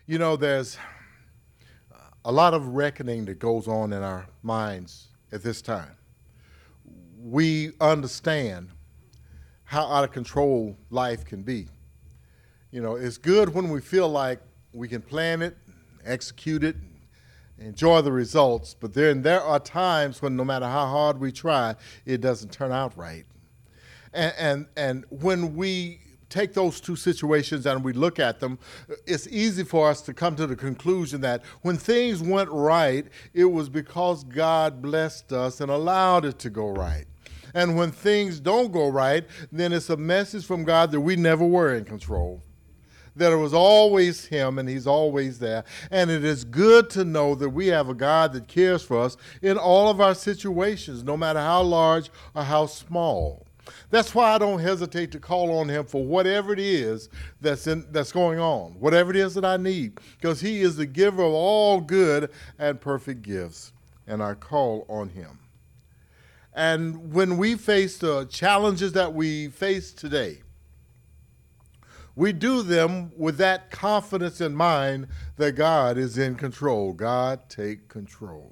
There's a lot of reckoning that goes on in our minds at this time. We understand how out of control life can be. It's good when we feel like we can plan it, execute it, enjoy the results, but there are times when no matter how hard we try, it doesn't turn out right. And when we take those two situations and we look at them, it's easy for us to come to the conclusion that when things went right, it was because God blessed us and allowed it to go right. And when things don't go right, then it's a message from God that we never were in control, that it was always Him and He's always there. And it is good to know that we have a God that cares for us in all of our situations, no matter how large or how small. That's why I don't hesitate to call on Him for whatever it is that's going on, whatever it is that I need, because He is the giver of all good and perfect gifts, and I call on Him. And when we face the challenges that we face today, we do them with that confidence in mind that God is in control. God, take control.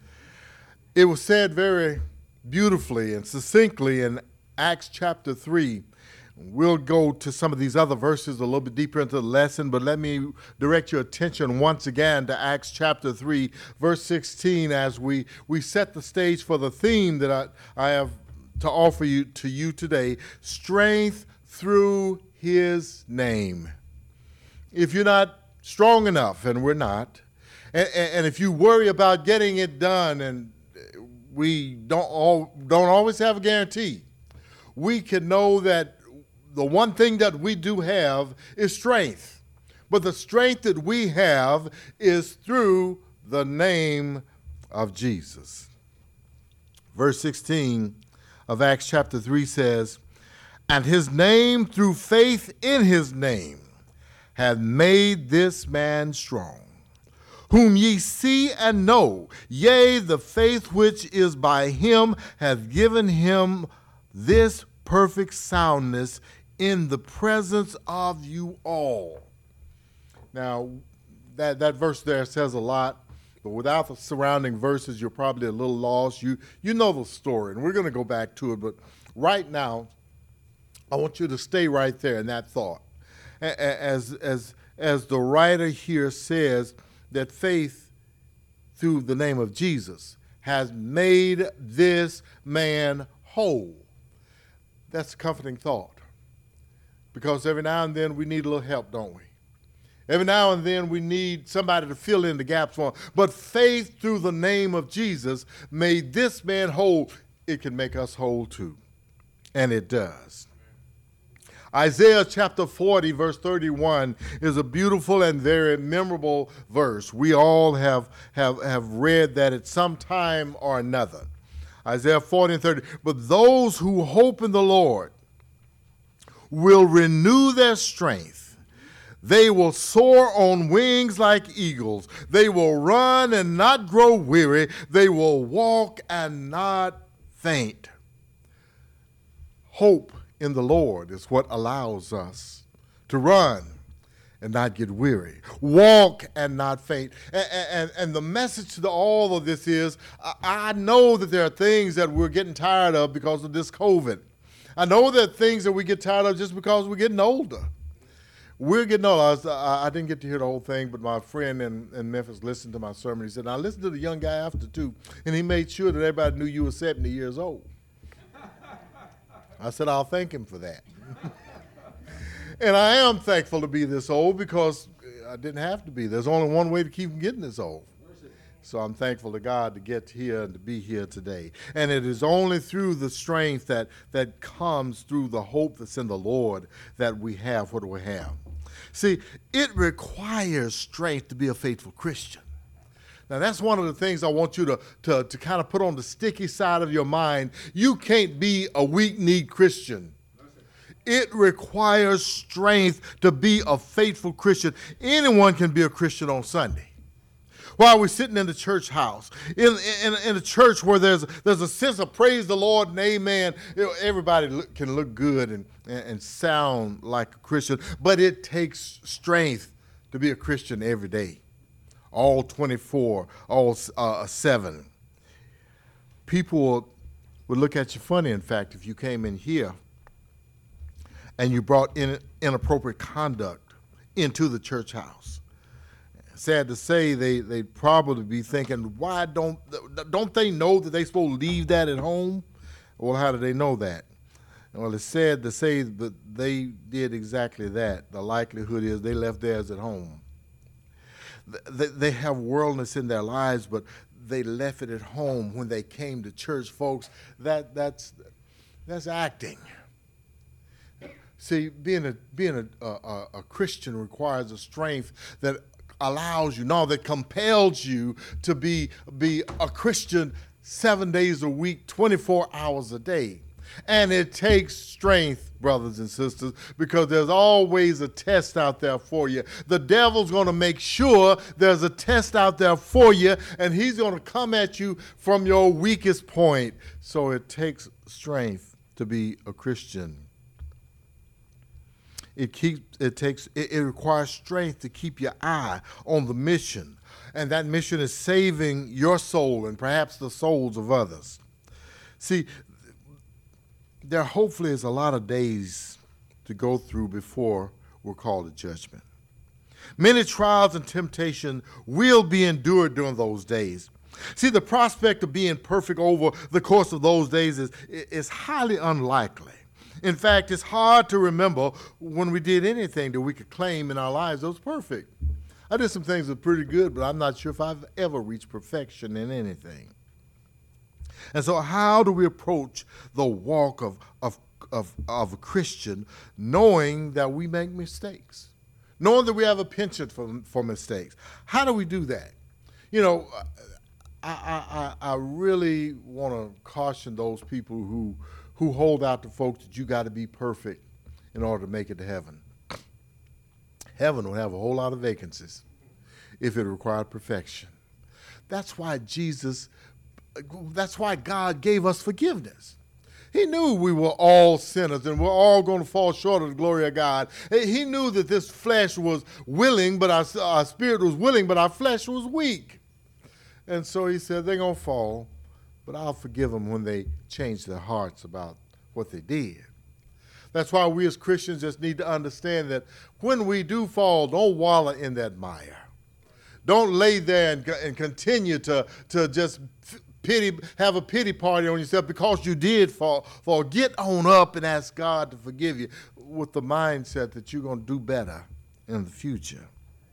It was said very beautifully and succinctly in Acts chapter 3. We'll go to some of these other verses a little bit deeper into the lesson, but let me direct your attention once again to Acts chapter 3, verse 16, as we set the stage for the theme that I have to offer to you today, strength through His name. If you're not strong enough, and we're not, and if you worry about getting it done, and we don't always have a guarantee, we can know that the one thing that we do have is strength. But the strength that we have is through the name of Jesus. Verse 16 of Acts chapter 3 says, "And His name, through faith in His name, hath made this man strong, whom ye see and know. Yea, the faith which is by Him hath given him this perfect soundness in the presence of you all." Now, that verse there says a lot, but without the surrounding verses, you're probably a little lost. You know the story, and we're going to go back to it, but right now, I want you to stay right there in that thought. As the writer here says, that faith through the name of Jesus has made this man whole. That's a comforting thought, because every now and then we need a little help, don't we? Every now and then we need somebody to fill in the gaps for us. But faith through the name of Jesus made this man whole. It can make us whole too, and it does. Isaiah chapter 40, verse 31 is a beautiful and very memorable verse. We all have read that at some time or another. Isaiah 40 and 30. "But those who hope in the Lord will renew their strength. They will soar on wings like eagles. They will run and not grow weary. They will walk and not faint." Hope in the Lord is what allows us to run and not get weary, walk and not faint. And the message to all of this is, I know that there are things that we're getting tired of because of this COVID. I know there are things that we get tired of just because we're getting older. We're getting older. I didn't get to hear the whole thing, but my friend in Memphis listened to my sermon. He said, "Now listen to the young guy after too." And he made sure that everybody knew you were 70 years old. I said, I'll thank him for that. And I am thankful to be this old, because I didn't have to be. There's only one way to keep from getting this old. So I'm thankful to God to get here and to be here today. And it is only through the strength that comes through the hope that's in the Lord that we have what we have. See, it requires strength to be a faithful Christian. Now, that's one of the things I want you to kind of put on the sticky side of your mind. You can't be a weak-kneed Christian. It requires strength to be a faithful Christian. Anyone can be a Christian on Sunday. While we're sitting in the church house, in a church where there's a sense of praise the Lord and amen, everybody can look good and sound like a Christian, but it takes strength to be a Christian every day, all 24, all 7. People would look at you funny, in fact, if you came in here and you brought inappropriate conduct into the church house. Sad to say, they'd probably be thinking, why don't they know that they're supposed to leave that at home? Well, how do they know that? Well, it's sad to say that they did exactly that. The likelihood is they left theirs at home. They have worldliness in their lives, but they left it at home when they came to church, folks. That's acting. See, being a Christian requires a strength that allows you, that compels you to be a Christian 7 days a week, 24 hours a day. And it takes strength, brothers and sisters, because there's always a test out there for you. The devil's going to make sure there's a test out there for you, and he's going to come at you from your weakest point. So it takes strength to be a Christian. It requires strength to keep your eye on the mission, and that mission is saving your soul and perhaps the souls of others. See, there hopefully is a lot of days to go through before we're called to judgment. Many trials and temptation will be endured during those days. See, the prospect of being perfect over the course of those days is highly unlikely. In fact, it's hard to remember when we did anything that we could claim in our lives that was perfect. I did some things that were pretty good, but I'm not sure if I've ever reached perfection in anything. And so how do we approach the walk of a Christian knowing that we make mistakes, knowing that we have a penchant for mistakes? How do we do that? You know, I really want to caution those people who hold out to folks that you got to be perfect in order to make it to heaven. Heaven will have a whole lot of vacancies if it required perfection. That's why God gave us forgiveness. He knew we were all sinners and we're all going to fall short of the glory of God. He knew that this flesh was willing, but our spirit was willing, but our flesh was weak. And so he said, they're going to fall, but I'll forgive them when they change their hearts about what they did. That's why we as Christians just need to understand that when we do fall, don't wallow in that mire. Don't lay there and continue to just have a pity party on yourself because you did fall. Get on up and ask God to forgive you with the mindset that you're going to do better in the future.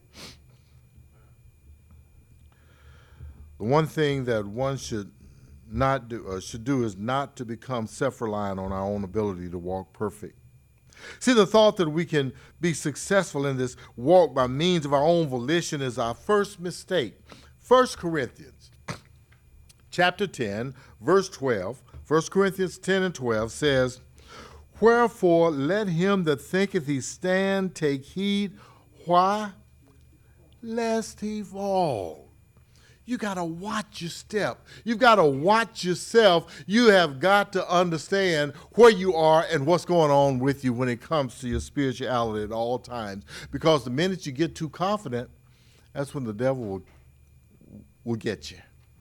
The one thing that one should do is not to become self-reliant on our own ability to walk perfect. See, the thought that we can be successful in this walk by means of our own volition is our first mistake. 1 Corinthians chapter 10, verse 12, 1 Corinthians 10 and 12 says, wherefore let him that thinketh he stand take heed. Why? Lest he fall. You got to watch your step. You've got to watch yourself. You have got to understand where you are and what's going on with you when it comes to your spirituality at all times. Because the minute you get too confident, that's when the devil will get you.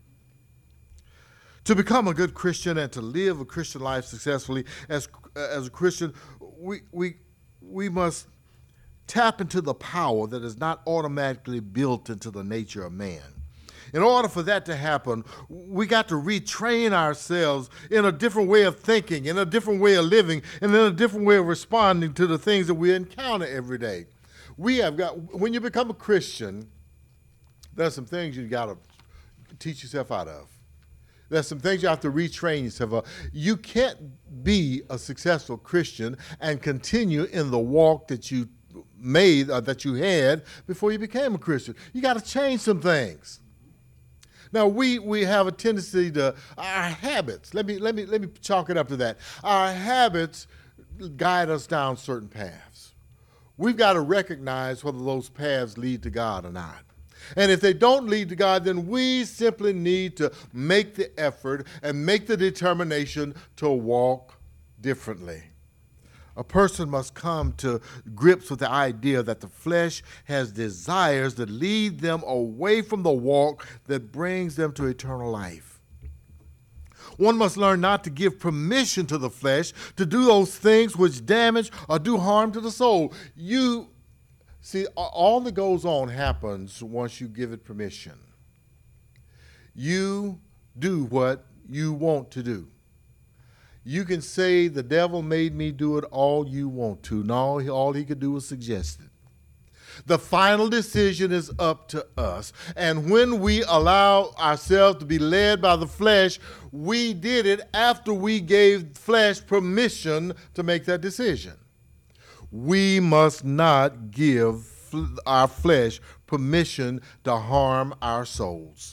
To become a good Christian and to live a Christian life successfully as a Christian, we must tap into the power that is not automatically built into the nature of man. In order for that to happen, we got to retrain ourselves in a different way of thinking, in a different way of living, and in a different way of responding to the things that we encounter every day. When you become a Christian, there's some things you got to teach yourself out of. There's some things you have to retrain yourself of. You can't be a successful Christian and continue in the walk that you made or that you had before you became a Christian. You got to change some things. Now, we have a tendency to, our habits, let me chalk it up to that. Our habits guide us down certain paths. We've got to recognize whether those paths lead to God or not. And if they don't lead to God, then we simply need to make the effort and make the determination to walk differently. A person must come to grips with the idea that the flesh has desires that lead them away from the walk that brings them to eternal life. One must learn not to give permission to the flesh to do those things which damage or do harm to the soul. You see, all that goes on happens once you give it permission. You do what you want to do. You can say the devil made me do it all you want to. No, all he could do was suggest it. The final decision is up to us. And when we allow ourselves to be led by the flesh, we did it after we gave flesh permission to make that decision. We must not give our flesh permission to harm our souls.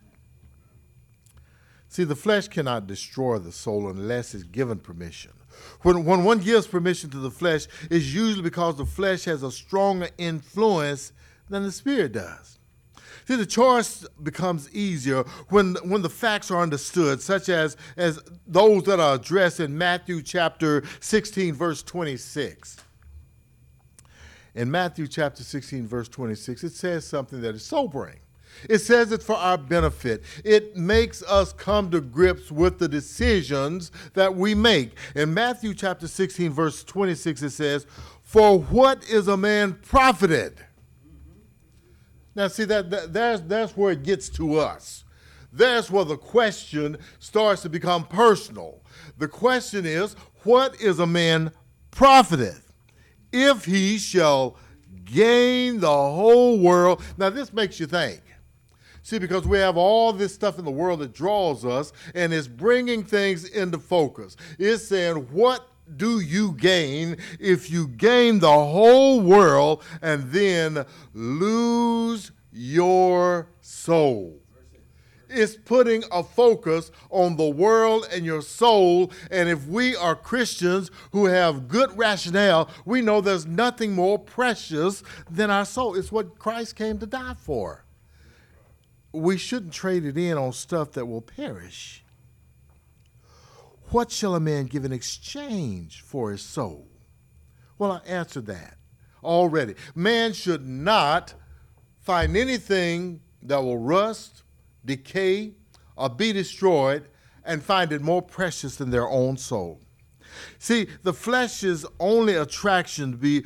See, the flesh cannot destroy the soul unless it's given permission. When one gives permission to the flesh, it's usually because the flesh has a stronger influence than the spirit does. See, the choice becomes easier when the facts are understood, such as those that are addressed in Matthew chapter 16, verse 26. In Matthew chapter 16, verse 26, it says something that is sobering. It says it for our benefit. It makes us come to grips with the decisions that we make. In Matthew chapter 16, verse 26, it says, "For what is a man profited?" Now, see, that's where it gets to us. That's where the question starts to become personal. The question is, what is a man profited if he shall gain the whole world? Now, this makes you think. See, because we have all this stuff in the world that draws us, and it's bringing things into focus. It's saying, what do you gain if you gain the whole world and then lose your soul? It's putting a focus on the world and your soul. And if we are Christians who have good rationale, we know there's nothing more precious than our soul. It's what Christ came to die for. We shouldn't trade it in on stuff that will perish. What shall a man give in exchange for his soul? Well, I answered that already. Man should not find anything that will rust, decay, or be destroyed and find it more precious than their own soul. See, the flesh's only attraction to be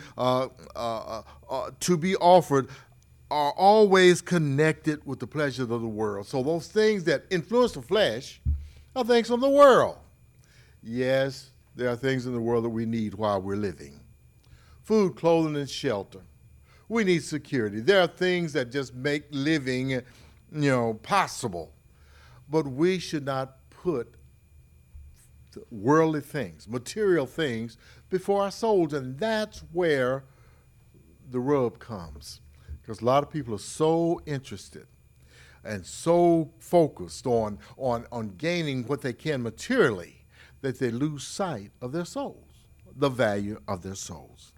offered are always connected with the pleasures of the world. So those things that influence the flesh are things from the world. Yes, there are things in the world that we need while we're living. Food, clothing, and shelter. We need security. There are things that just make living, possible. But we should not put worldly things, material things, before our souls. And that's where the rub comes. Because a lot of people are so interested and so focused on gaining what they can materially that they lose sight of their souls, the value of their souls.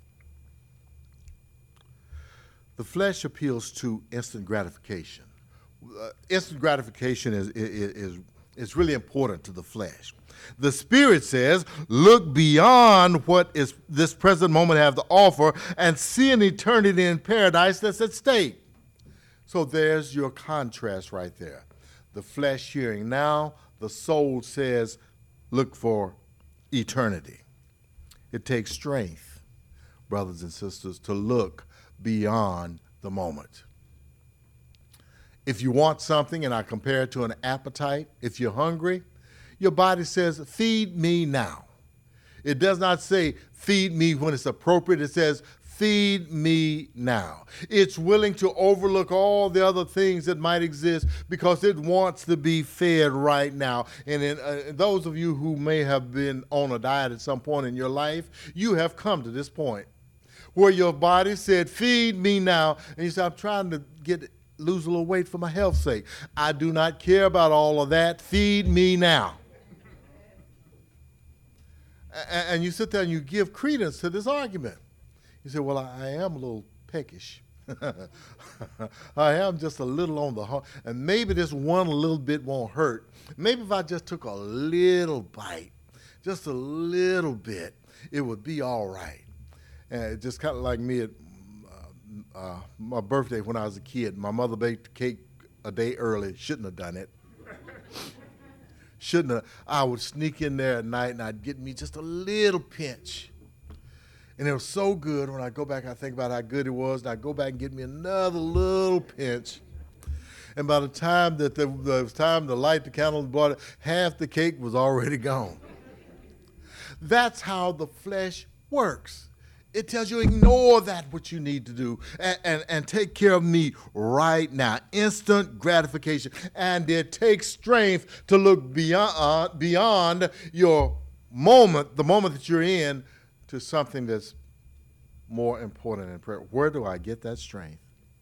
The flesh appeals to instant gratification. Instant gratification is really important to the flesh. The Spirit says, look beyond what is this present moment have to offer and see an eternity in paradise that's at stake. So there's your contrast right there. The flesh hearing now, the soul says, look for eternity. It takes strength, brothers and sisters, to look beyond the moment. If you want something, and I compare it to an appetite, if you're hungry, your body says, feed me now. It does not say, feed me when it's appropriate. It says, feed me now. It's willing to overlook all the other things that might exist because it wants to be fed right now. And in those of you who may have been on a diet at some point in your life, you have come to this point where your body said, feed me now. And you said, I'm trying to lose a little weight for my health's sake. I do not care about all of that. Feed me now. And you sit there and you give credence to this argument. You say, well, I am a little peckish. I am just a little on the heart. And maybe this one little bit won't hurt. Maybe if I just took a little bite, just a little bit. it would be all right. And just kind of like me at my birthday when I was a kid. My mother baked the cake a day early. Shouldn't have done it. Shouldn't have. I would sneak in there at night and I'd get me just a little pinch. And it was so good. When I go back, I think about how good it was, and I go back and get me another little pinch. And by the time that it was time to light the candle and blow it, half the cake was already gone. That's how the flesh works. It tells you ignore that what you need to do and take care of me right now. Instant gratification. And it takes strength to look beyond your moment, the moment that you're in, to something that's more important in prayer. Where do I get that strength?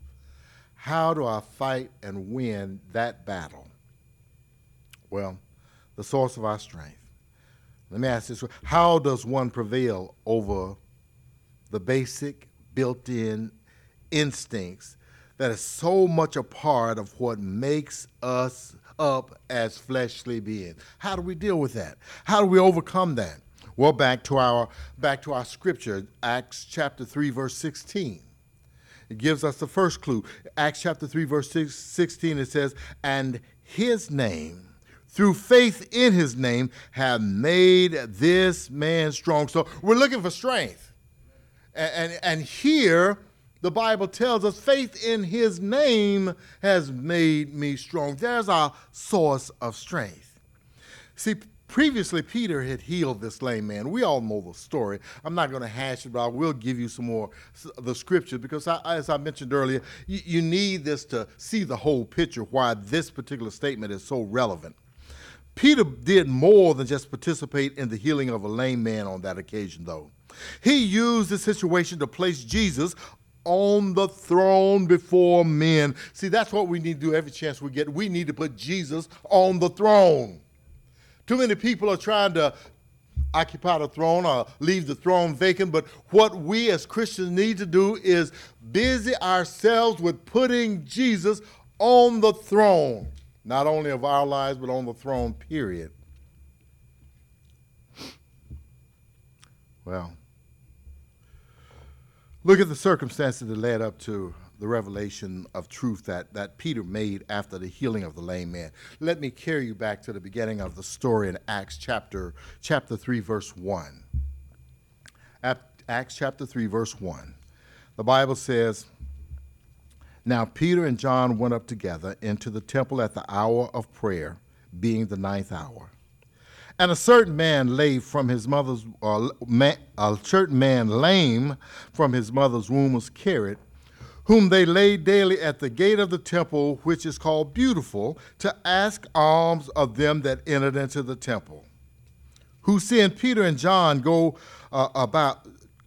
How do I fight and win that battle? Well, the source of our strength. Let me ask this. How does one prevail over the basic built-in instincts that is so much a part of what makes us up as fleshly beings? How do we deal with that? How do we overcome that? Well, back to our scripture, Acts chapter 3, verse 16. It gives us the first clue. Acts chapter 3, verse 16, it says, and his name, through faith in his name, have made this man strong. So we're looking for strength. And here, the Bible tells us faith in his name has made me strong. There's our source of strength. See, previously, Peter had healed this lame man. We all know the story. I'm not going to hash it, but I will give you some more the scripture because, as I mentioned earlier, you need this to see the whole picture, why this particular statement is so relevant. Peter did more than just participate in the healing of a lame man on that occasion, though. He used the situation to place Jesus on the throne before men. See, that's what we need to do every chance we get. We need to put Jesus on the throne. Too many people are trying to occupy the throne or leave the throne vacant, but what we as Christians need to do is busy ourselves with putting Jesus on the throne, not only of our lives, but on the throne, period. Well, look at the circumstances that led up to the revelation of truth that Peter made after the healing of the lame man. Let me carry you back to the beginning of the story in Acts chapter 3, verse 1. Acts chapter 3, verse 1. The Bible says, now Peter and John went up together into the temple at the hour of prayer, being the 9th hour. And a certain man lame from his mother's womb was carried, whom they laid daily at the gate of the temple, which is called Beautiful, to ask alms of them that entered into the temple. Who seeing Peter and John about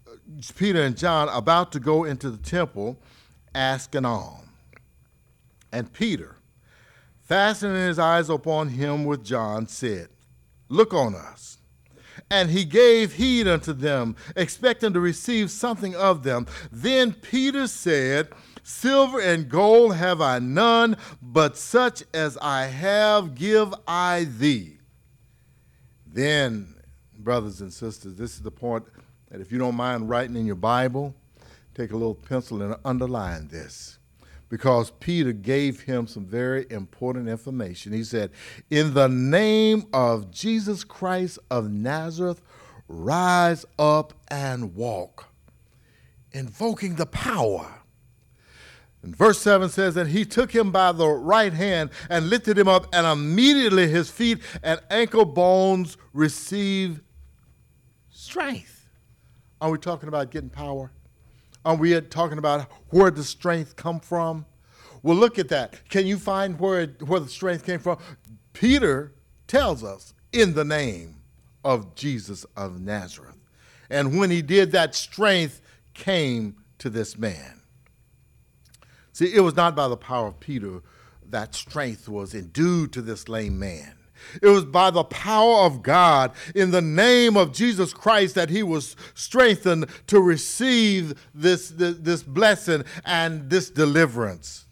to go into the temple, asked an alms. And Peter, fastening his eyes upon him with John, said, look on us. And he gave heed unto them, expecting to receive something of them. Then Peter said, silver and gold have I none, but such as I have give I thee. Then, brothers and sisters, this is the point that if you don't mind writing in your Bible, take a little pencil and underline this. Because Peter gave him some very important information. He said, in the name of Jesus Christ of Nazareth, rise up and walk, invoking the power. And verse 7 says, and he took him by the right hand and lifted him up, and immediately his feet and ankle bones received strength. Are we talking about getting power? Are we talking about where the strength come from? Well, look at that. Can you find where the strength came from? Peter tells us, in the name of Jesus of Nazareth. And when he did that, strength came to this man. See, it was not by the power of Peter that strength was endued to this lame man. It was by the power of God in the name of Jesus Christ that he was strengthened to receive this blessing and this deliverance.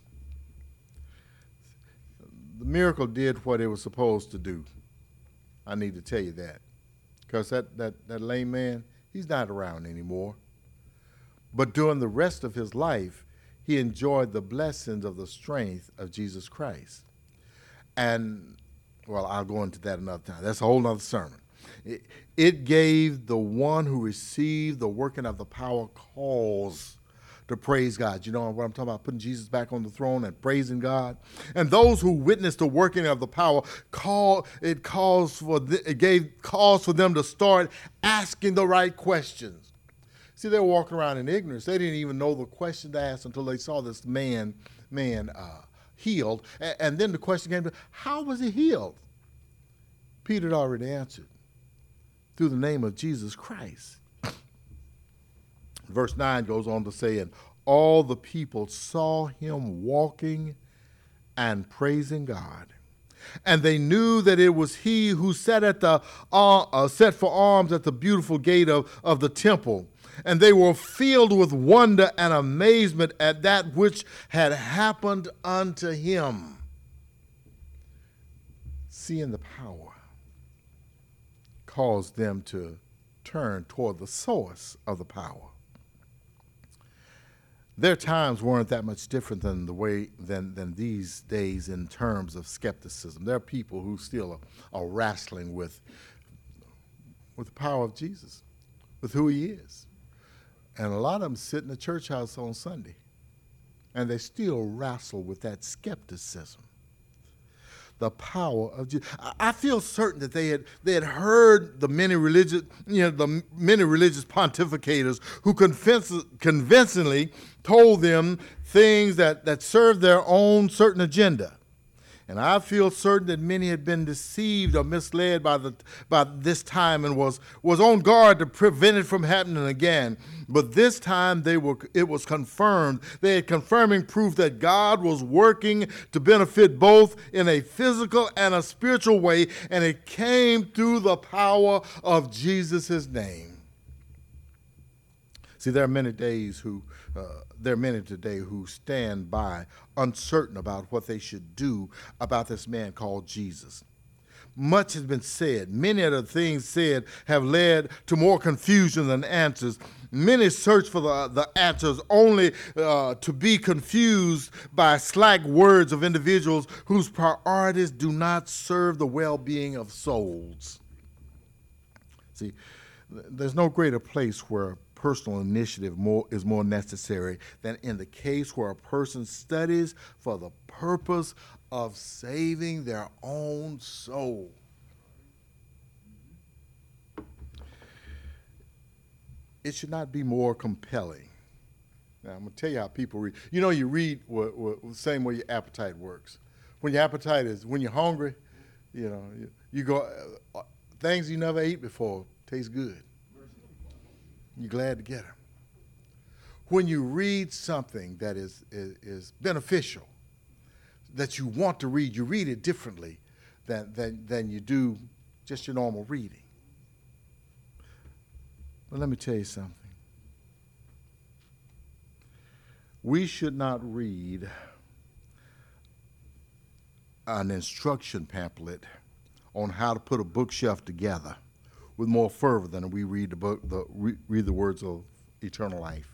The miracle did what it was supposed to do. I need to tell you that. Because that lame man, He's not around anymore. But during the rest of his life, he enjoyed the blessings of the strength of Jesus Christ. And, well, I'll go into that another time. That's a whole other sermon. It gave the one who received the working of the power cause to praise God. You know what I'm talking about? Putting Jesus back on the throne and praising God. And those who witnessed the working of the power, it gave cause for them to start asking the right questions. See, they were walking around in ignorance. They didn't even know the question to ask until they saw this man healed. And then the question came to, how was he healed? Peter had already answered, through the name of Jesus Christ. Verse 9 goes on to say, and all the people saw him walking and praising God. And they knew that it was he who sat for arms at the beautiful gate of the temple. And they were filled with wonder and amazement at that which had happened unto him. Seeing the power caused them to turn toward the source of the power. Their times weren't that much different than these days in terms of skepticism. There are people who still are wrestling with the power of Jesus, with who he is. And a lot of them sit in the church house on Sunday, and they still wrestle with that skepticism. The power of Jesus. I feel certain that they had heard the many religious pontificators who convincingly told them things that served their own certain agenda. And I feel certain that many had been deceived or misled by this time and was on guard to prevent it from happening again. But this time it was confirmed. They had confirming proof that God was working to benefit both in a physical and a spiritual way, and it came through the power of Jesus' name. See, there are many today who stand by uncertain about what they should do about this man called Jesus. Much has been said. Many of the things said have led to more confusion than answers. Many search for the answers only to be confused by slack words of individuals whose priorities do not serve the well-being of souls. See, there's no greater place where personal initiative is more necessary than in the case where a person studies for the purpose of saving their own soul. It should not be more compelling. Now, I'm going to tell you how people read. You know, you read the same way your appetite works. When your appetite is, when you're hungry, you go, things you never ate before taste good. You're glad to get them. When you read something that is beneficial, that you want to read, you read it differently than you do just your normal reading. But let me tell you something. We should not read an instruction pamphlet on how to put a bookshelf together with more fervor than we read read the words of eternal life.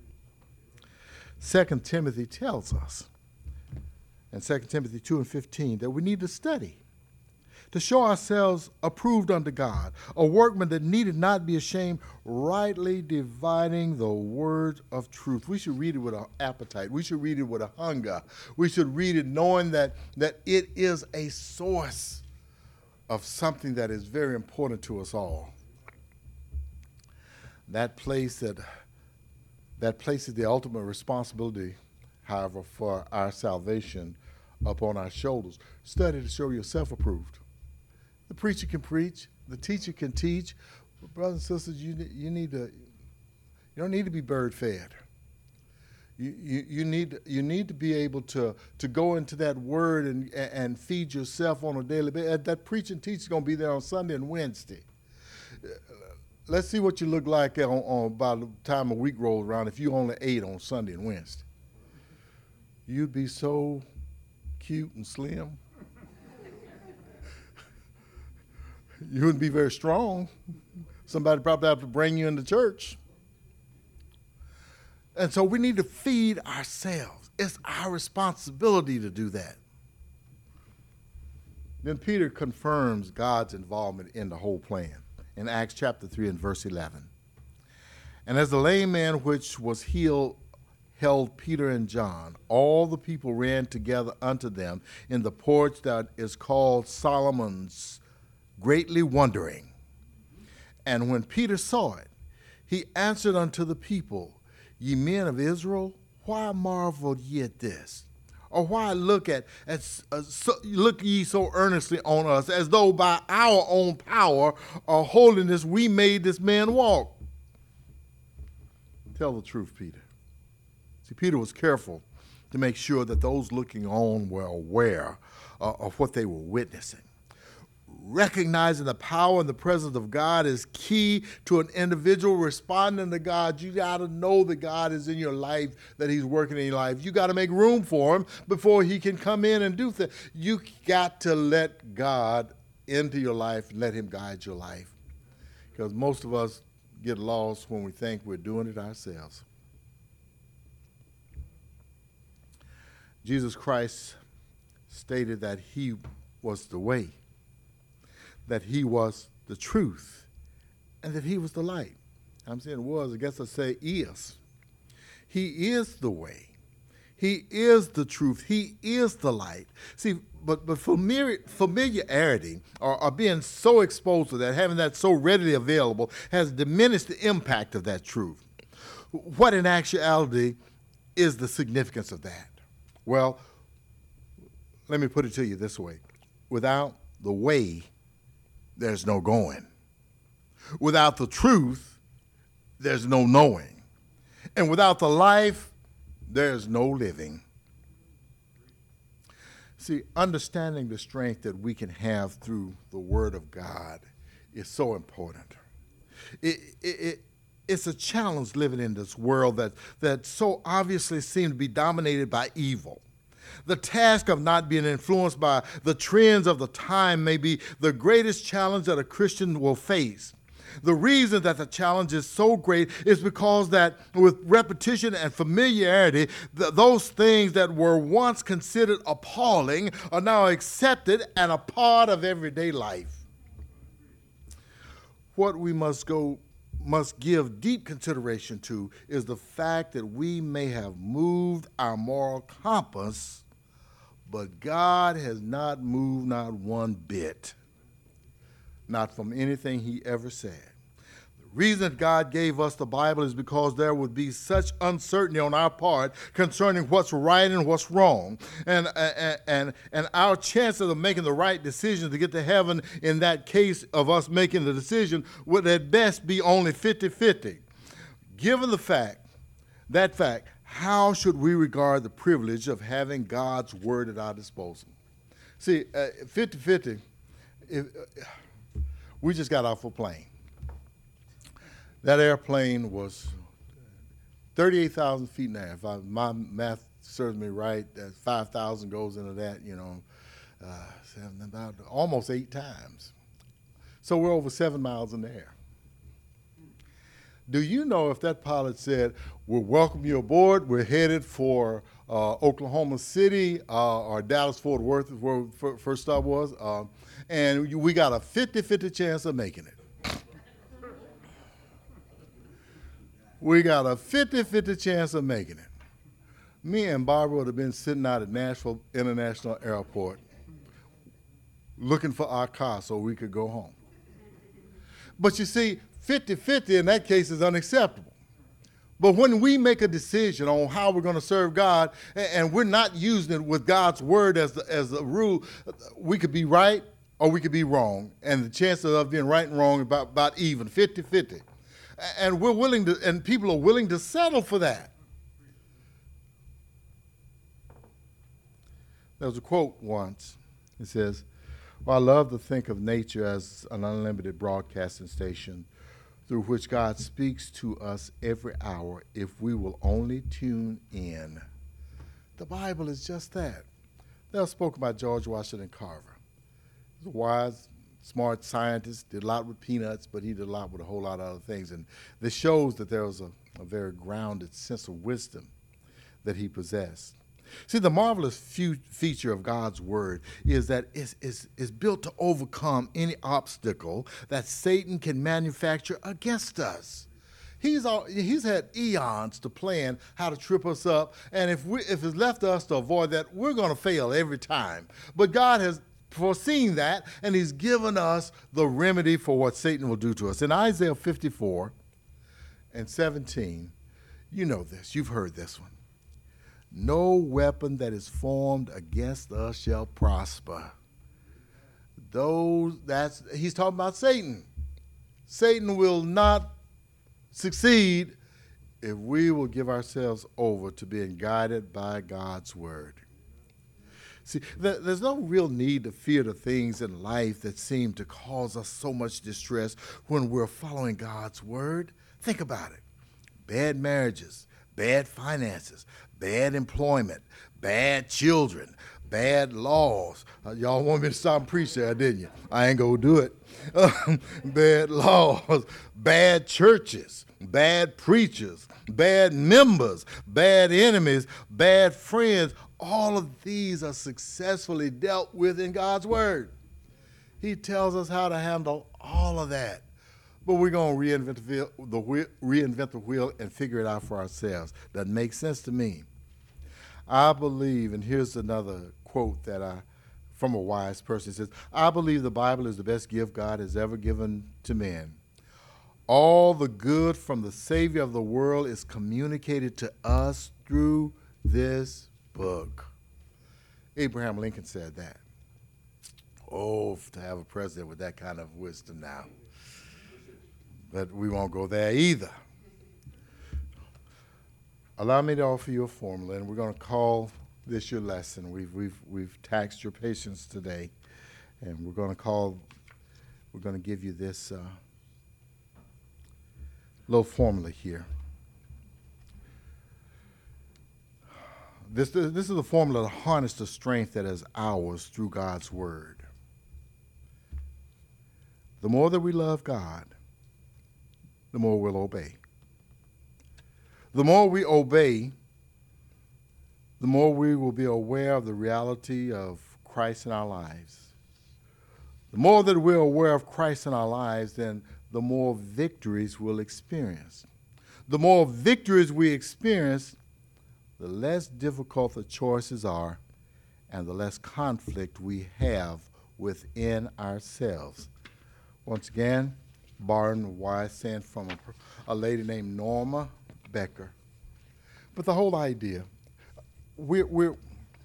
2 Timothy tells us in 2 Timothy 2:15 that we need to study to show ourselves approved unto God, a workman that needed not be ashamed, rightly dividing the word of truth. We should read it with an appetite. We should read it with a hunger. We should read it knowing that it is a source of something that is very important to us all. That places the ultimate responsibility, however, for our salvation upon our shoulders. Study to show yourself approved. The preacher can preach, the teacher can teach, but brothers and sisters, you don't need to be bird fed. You need to be able to go into that word and feed yourself on a daily basis. That preaching teacher is going to be there on Sunday and Wednesday. Let's see what you look like on by the time a week rolls around if you only ate on Sunday and Wednesday. You'd be so cute and slim. You wouldn't be very strong, Somebody probably have to bring you into church. And so we need to feed ourselves. It's our responsibility to do that. Then Peter confirms God's involvement in the whole plan in Acts chapter 3 and verse 11. And as the lame man which was healed held Peter and John, all the people ran together unto them in the porch that is called Solomon's, greatly wondering. And when Peter saw it, he answered unto the people, Ye men of Israel, why marvel ye at this? Or why look ye so earnestly on us, as though by our own power or holiness we made this man walk? Tell the truth, Peter. See, Peter was careful to make sure that those looking on were aware of what they were witnessing. Recognizing the power and the presence of God is key to an individual responding to God. You got to know that God is in your life, that he's working in your life. You got to make room for him before he can come in and do things. You got to let God into your life, let him guide your life. Because most of us get lost when we think we're doing it ourselves. Jesus Christ stated that he was the way, that he was the truth, and that he was the light. I'm saying was, I guess I say is. He is the way. He is the truth. He is the light. See, but familiarity or being so exposed to that, having that so readily available, has diminished the impact of that truth. What in actuality is the significance of that? Well, let me put it to you this way. Without the way, there's no going. Without the truth, there's no knowing. And without the life, there's no living. See, understanding the strength that we can have through the Word of God is so important. It's a challenge living in this world that so obviously seems to be dominated by evil. The task of not being influenced by the trends of the time may be the greatest challenge that a Christian will face. The reason that the challenge is so great is because that with repetition and familiarity, those things that were once considered appalling are now accepted and a part of everyday life. What we must give deep consideration to is the fact that we may have moved our moral compass, but God has not moved not one bit, not from anything he ever said. The reason that God gave us the Bible is because there would be such uncertainty on our part concerning what's right and what's wrong. And our chances of making the right decision to get to heaven in that case of us making the decision would at best be only 50-50. Given that fact, how should we regard the privilege of having God's word at our disposal? See, 50-50, we just got off a plane. That airplane was 38,000 feet in the air. If my math serves me right, 5,000 goes into that, about almost 8 times. So we're over 7 miles in the air. Do you know if that pilot said, we'll welcome you aboard, we're headed for Oklahoma City or Dallas-Fort Worth is where first stop was, and we got a 50-50 chance of making it. We got a 50-50 chance of making it. Me and Barbara would have been sitting out at Nashville International Airport looking for our car so we could go home. But you see, 50-50 in that case is unacceptable. But when we make a decision on how we're going to serve God and we're not using it with God's word as the rule, we could be right or we could be wrong. And the chances of being right and wrong are about even, 50-50. And we're willing to, and people are willing to settle for that. There was a quote once. It says, well, I love to think of nature as an unlimited broadcasting station through which God speaks to us every hour if we will only tune in. The Bible is just that. That was spoken by George Washington Carver. He was a wise smart scientist, did a lot with peanuts, but he did a lot with a whole lot of other things. And this shows that there was a very grounded sense of wisdom that he possessed. See, the marvelous feature of God's word is that it's built to overcome any obstacle that Satan can manufacture against us. He's had eons to plan how to trip us up, and if it's left to us to avoid that, we're going to fail every time. But God has foreseen that, and he's given us the remedy for what Satan will do to us. In Isaiah 54:17, you know this, you've heard this one. No weapon that is formed against us shall prosper. He's talking about Satan. Satan will not succeed if we will give ourselves over to being guided by God's word. See, there's no real need to fear the things in life that seem to cause us so much distress when we're following God's word. Think about it. Bad marriages, bad finances, bad employment, bad children, bad laws. Y'all want me to stop and preach there, didn't you? I ain't gonna do it. Bad laws, bad churches, bad preachers, bad members, bad enemies, bad friends. All of these are successfully dealt with in God's word. He tells us how to handle all of that. But we're going to reinvent the wheel and figure it out for ourselves. Doesn't make sense to me. I believe, and here's another quote from a wise person. It says, I believe the Bible is the best gift God has ever given to men. All the good from the Savior of the world is communicated to us through this book. Abraham Lincoln said that. Oh, to have a president with that kind of wisdom now. But we won't go there either. Allow me to offer you a formula, and we're going to call this your lesson. We've taxed your patience today, and we're going to give you this little formula here. This is the formula to harness the strength that is ours through God's word. The more that we love God, the more we'll obey. The more we obey, the more we will be aware of the reality of Christ in our lives. The more that we're aware of Christ in our lives, then the more victories we'll experience. The more victories we experience, the less difficult the choices are, and the less conflict we have within ourselves. Once again, borrowing a wise saying from a lady named Norma Becker. But the whole idea, we're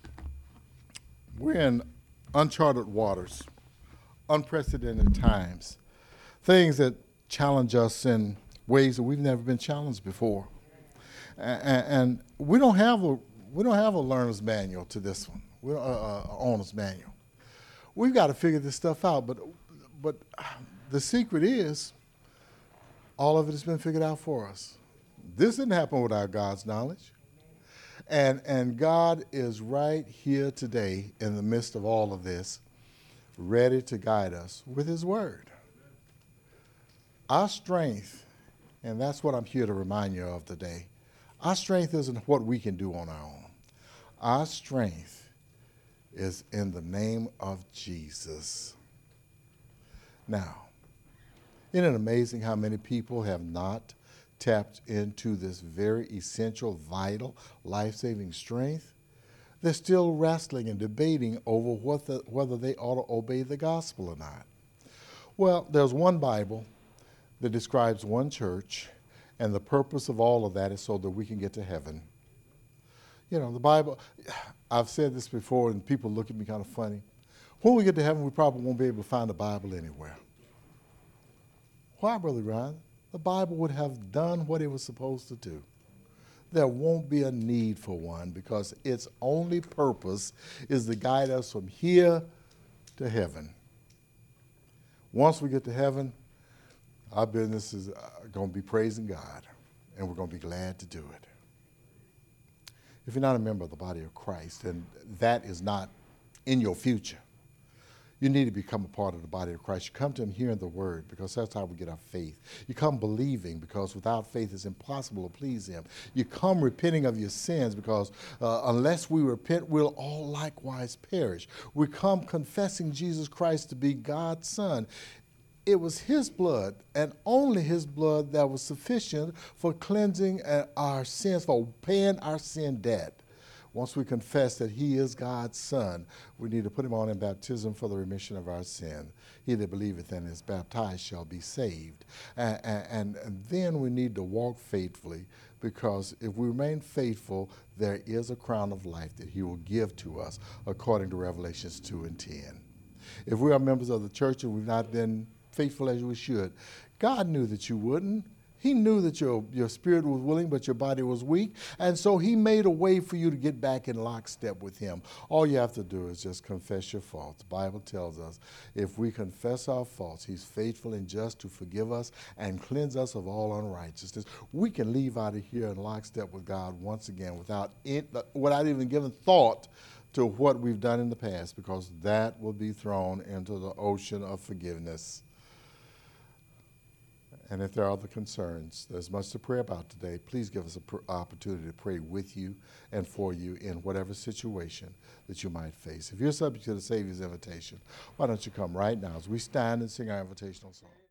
in uncharted waters, unprecedented times, things that challenge us in ways that we've never been challenged before. And we don't have a learner's manual to this one. We don't an owner's manual. We've got to figure this stuff out. But the secret is, all of it has been figured out for us. This didn't happen without God's knowledge. And God is right here today in the midst of all of this, ready to guide us with his word. Our strength, and that's what I'm here to remind you of today, our strength isn't what we can do on our own. Our strength is in the name of Jesus. Now, isn't it amazing how many people have not tapped into this very essential, vital, life-saving strength? They're still wrestling and debating over whether they ought to obey the gospel or not. Well, there's one Bible that describes one church, and the purpose of all of that is so that we can get to heaven. You know, the Bible, I've said this before, and people look at me kind of funny. When we get to heaven, we probably won't be able to find the Bible anywhere. Why, Brother Ryan? The Bible would have done what it was supposed to do. There won't be a need for one because its only purpose is to guide us from here to heaven. Once we get to heaven, our business is going to be praising God, and we're going to be glad to do it. If you're not a member of the body of Christ, then that is not in your future. You need to become a part of the body of Christ. You come to him hearing the word, because that's how we get our faith. You come believing, because without faith it's impossible to please him. You come repenting of your sins, because unless we repent, we'll all likewise perish. We come confessing Jesus Christ to be God's Son. It was his blood, and only his blood, that was sufficient for cleansing our sins, for paying our sin debt. Once we confess that he is God's Son, we need to put him on in baptism for the remission of our sin. He that believeth and is baptized shall be saved. And then we need to walk faithfully, because if we remain faithful, there is a crown of life that he will give to us, according to Revelations 2:10. If we are members of the church and we've not been faithful as we should, God knew that you wouldn't. He knew that your spirit was willing, but your body was weak. And so he made a way for you to get back in lockstep with him. All you have to do is just confess your faults. The Bible tells us if we confess our faults, he's faithful and just to forgive us and cleanse us of all unrighteousness. We can leave out of here in lockstep with God once again without even giving thought to what we've done in the past, because that will be thrown into the ocean of forgiveness. And if there are other concerns, there's much to pray about today. Please give us an opportunity to pray with you and for you in whatever situation that you might face. If you're subject to the Savior's invitation, why don't you come right now as we stand and sing our invitational song.